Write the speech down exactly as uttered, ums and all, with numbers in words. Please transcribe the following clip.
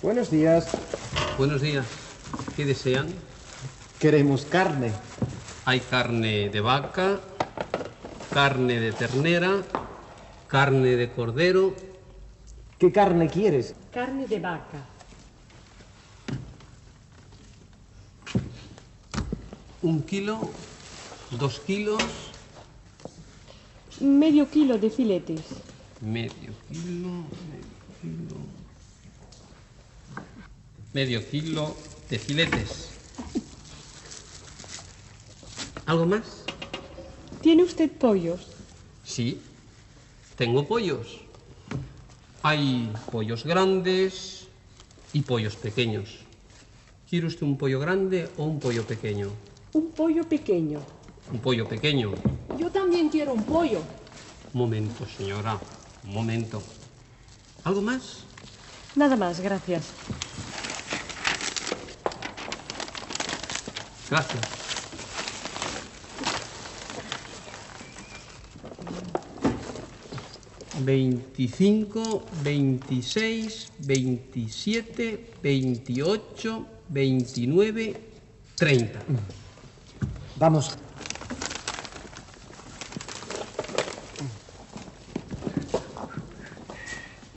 Buenos días. Buenos días. ¿Qué desean? Queremos carne. Hay carne de vaca, carne de ternera, carne de cordero. ¿Qué carne quieres? Carne de vaca. Un kilo, dos kilos. Medio kilo de filetes. Medio kilo, medio kilo. Medio kilo de filetes. ¿Algo más? ¿Tiene usted pollos? Sí, tengo pollos. Hay pollos grandes y pollos pequeños. ¿Quiere usted un pollo grande o un pollo pequeño? Un pollo pequeño. Un pollo pequeño. Yo también quiero un pollo. Un momento, señora. Un momento. ¿Algo más? Nada más, gracias. Gracias. Veinticinco, veintiséis, veintisiete, veintiocho, veintinueve, treinta. Vamos.